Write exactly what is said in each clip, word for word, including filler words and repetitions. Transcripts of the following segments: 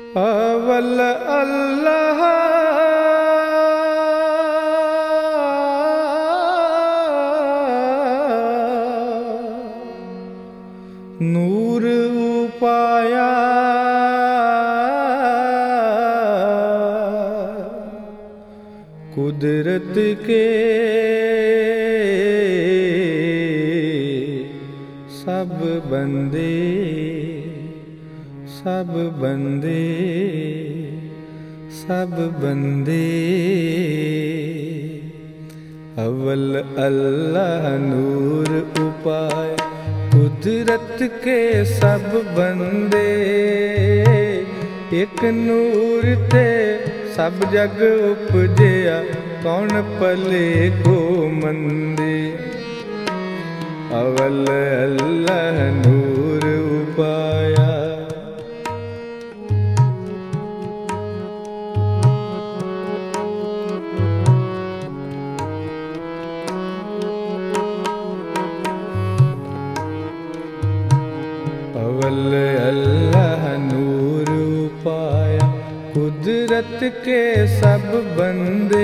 अवल अल्लाह नूर उपाया कुदरत के सब बंदे सब बंदे सब बंदे। अव्वल अल्लाह नूर उपाय कुदरत के सब बंदे। एक नूर ते सब जग उपजया कौन पले को मंदे। अव्वल अल्लाह नूर उपाया अव्वल अल्लाह नूर उपाया कुदरत के सब बंदे।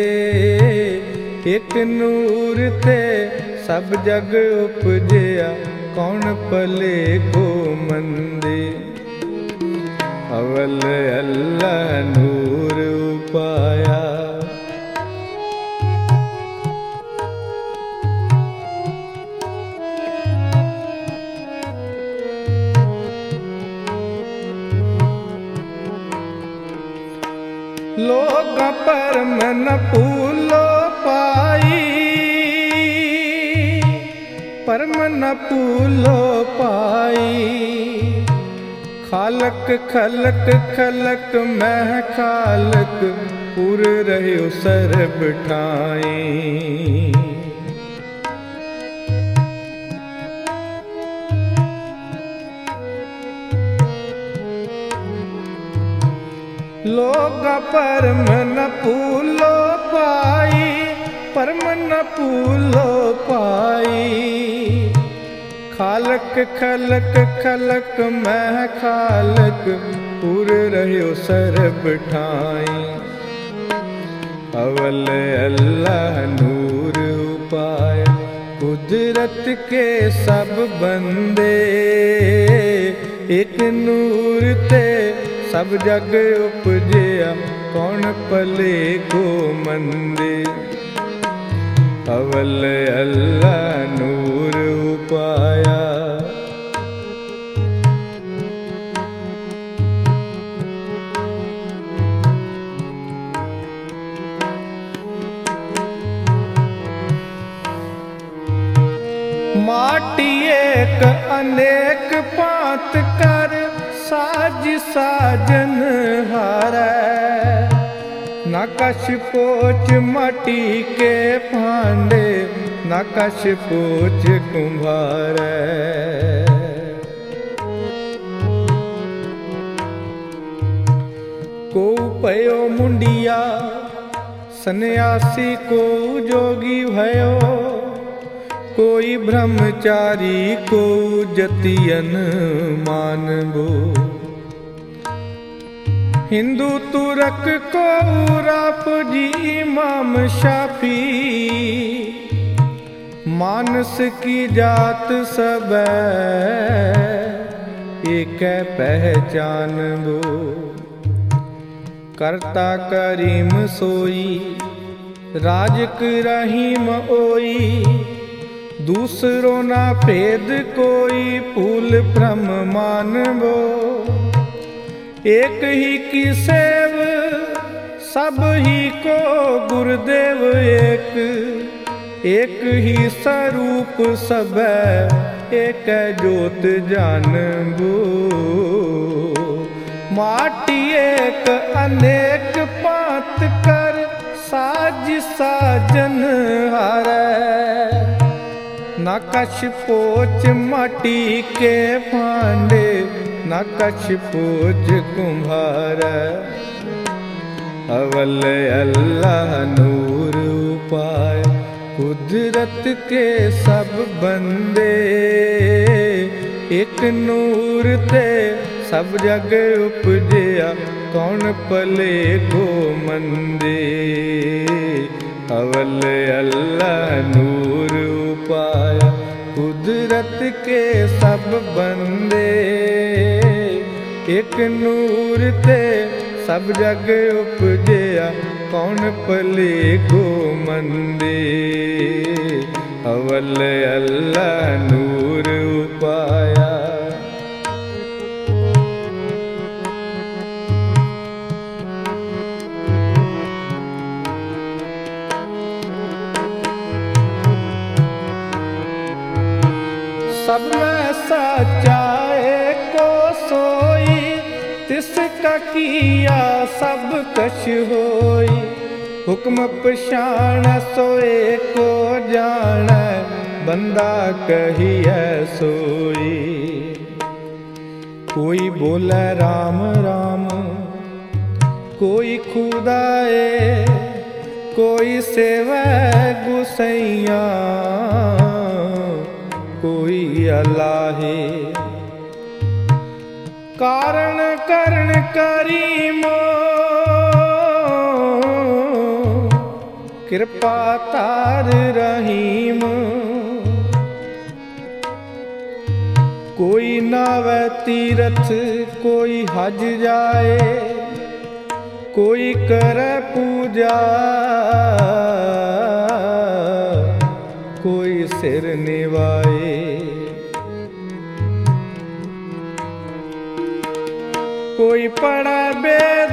एक नूर ते सब जग उपजया कौन पले को मंदे। अव्वल अल्लाह नूर उपाया लोग पर मन पूलो पाई पर मन पूलो पाई। खालक खलक खलक मह खालक पुर रहो सर बिठाई। लोग पर मन पूलो पाई पर मन पूलो पाई। खालक खलक खलक मह खालक पुर रहो सर बिठाई। अव्वल अल्लाह नूर उपाया कुदरत के सब बंदे। एक नूर ते सब जग उपजया कौन पले को मंदे। अव्वल अल्लाह नूर उपाया माटी एक अनेक पात कर साज साजन हारै। नकश पोच माटी के भांडे नकश पोच कुम्हारै। को पयो मुंडिया सन्यासी को जोगी भयो। कोई ब्रह्मचारी को जतियन मानबो। हिंदू तुरक को राफजी इमाम शाफी। मानस की जात सब एक पहचान बो। करता करीम सोई राजक रहीम ओई। दूसरों ना भेद कोई फूल ब्रह्म मानबो। एक ही की सेव सब ही को गुरुदेव एक। एक ही स्वरूप सब एक जोत जानबो। माटी एक अनेक पात कर साज साजन हारै। नकश पोच माटी के भांडे नकश पोच कुम्हारै। अव्वल अल्लाह नूर उपाया कुदरत के सब बंदे। एक नूर ते सब जग उपजया, कौन पले को मंदे। अवल अल्लाह नूर उपाया, कुदरत के सब बंदे। एक नूर ते सब जग उपजया, कौन पले को मंदे। अवल अल्लाह नूर उपाया। सब में सच्चा एको सोई, तिसका किया सब कछ होई। हुक्म पछाण सोए को जान, बंदा कहिए सोई। कोई बोले राम राम, कोई खुदाए, कोई सेवै गुसैया, कोई अलाहे। कारण करण करीमो, कृपा तार रहीम। कोई नावे तीरथ, कोई हज जाए, कोई करे पूजा, कोई सिर निवाए। कोई पढ़े वेद,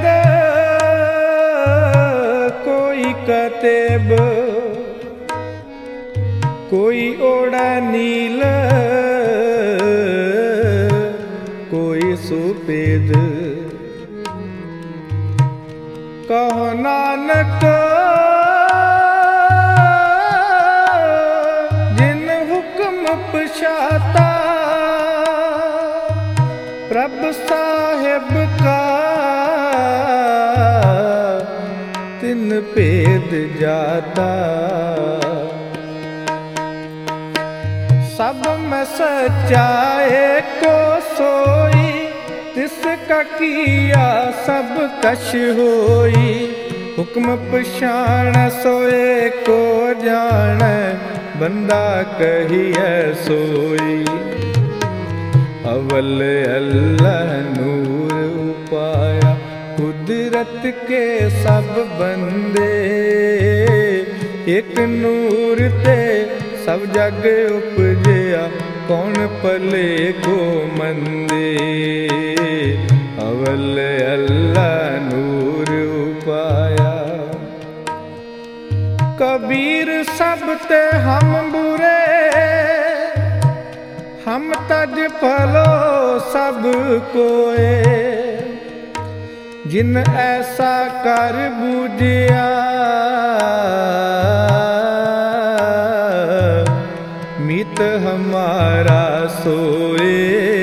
कोई कतेब, कोई ओढ़े नील, कोई सुपेद। कहो नानक जिन हुक्म पछाता, प्रभ साहिब का तिन भेद जाता। सब में सच्चा एको सोई, तिसका किया सब कछ होई। हुक्म पछाण सोए को जान, बंदा कहिए सोई। अवल अल्लाह नूर उपाया, कुदरत के सब बंदे। एक नूर ते सब जग उपजया, कौन पले को मंदे। अवल अल्लाह नूर उपाया। कबीर सब ते हम बुरे, हम तज फलो सब कोए। जिन ऐसा कर बूझिया, मीत हमारा सोए।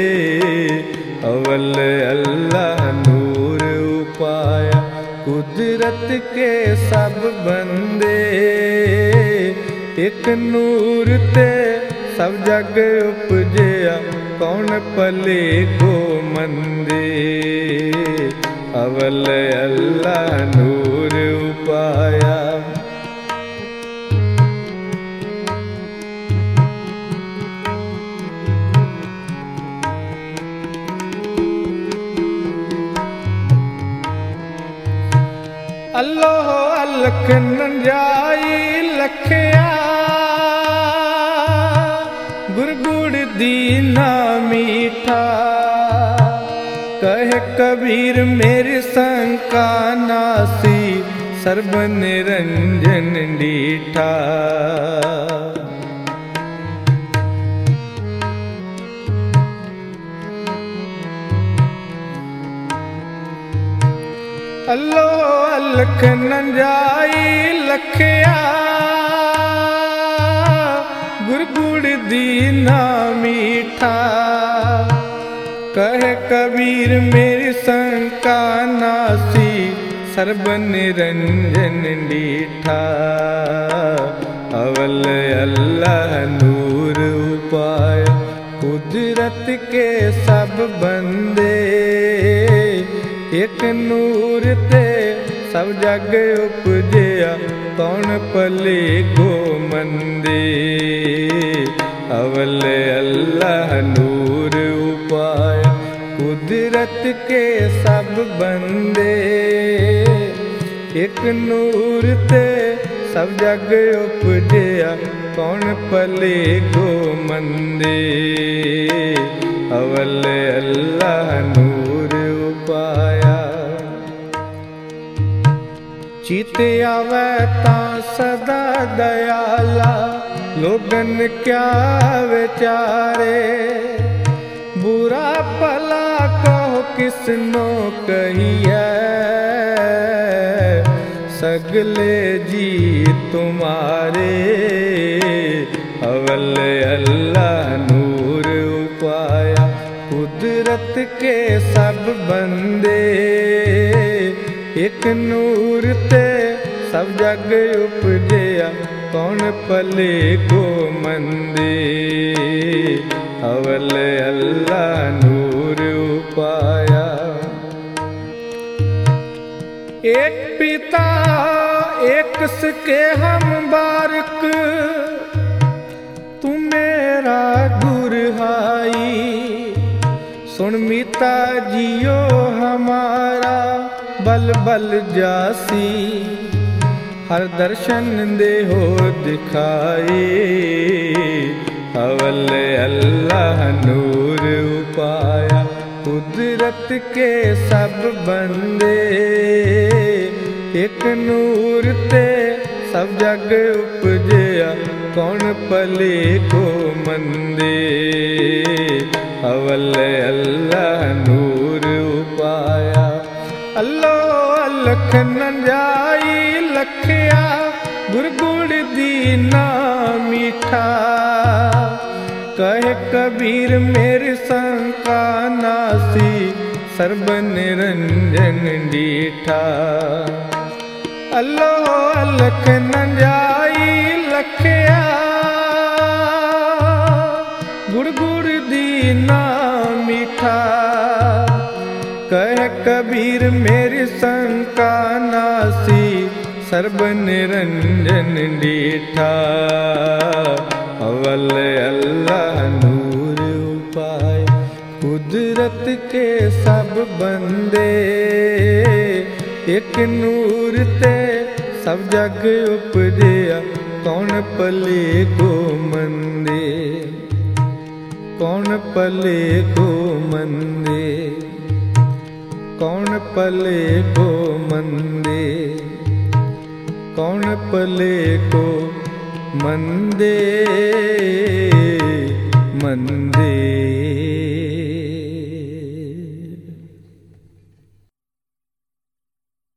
अवल अल्लाह नूर उपाया, कुदरत के सब बंदे। एक नूर ते सब जग उपजया, कौन पले को मंदे। अवल अल्लाह नूर उपाया। अल्लाह अलख नंजाई लखया, गुरगुड़ दीना मीठा। कहे कबीर मेरी शंका नासी, सर्ब निरंजन डीठा। अल्लो अलख नंजाई लखया, गुरगुड़ दीना मीठा। कहे कबीर मेरी शंका नासी, सर्ब निरंजन डीठा। अवल अल्लाह नूर उपाया, कुदरत के सब बंदे। एक नूर ते सब जग उपजया, कौन पले को मंदे। अवल अल्लाह नूर उपाया, कुदरत के सब बंदे। एक नूर ते सब जग उपजया, कौन पले को मंदे। अवल अल्लाह नूर उपाया। चित आवे तां सदा दयाला, लोगन क्या विचारे। बुरा भला कहो किसनो कहिए, सगले जी तुम्हारे। अवल अल्लाह नूर उपाया, कुदरत के सब बंदे। एक नूर ते सब जग उपजया, कौन पले को मंदे। अवल अल्लाह नूर उपाया। एक पिता एक सके हम बारक, तू मेरा गुरहाई। सुन मीता जियो हमारा, बल बल जासी। हर दर्शन दे हो दिखाए। अवल अल्लाह नूर उपाया, कुदरत के सब बंदे। एक नूर ते सब जग उपजया, कौन पले को मंदे। अवल अल्लाह नूर उपाया। अल्लो लख नंजाई लखया, गुर गुड़ दीना मीठा। कहे कबीर मेरी शंका नासी, सर्ब निरंजन डीठा। अल्लो लख नंजाई लखया, गुड़ गुड़ दीना मीठा। कह कबीर मेरी शंका नासी, सर्ब निरंजन डीठा। अवल अल्लाह नूर उपाय, कुदरत के सब बंदे। एक नूर ते सब जग उपजया, कौन पले को मंदे। कौन पले को मंदे। कौन पले को मंदे। कौन पले को मंदे मंदे।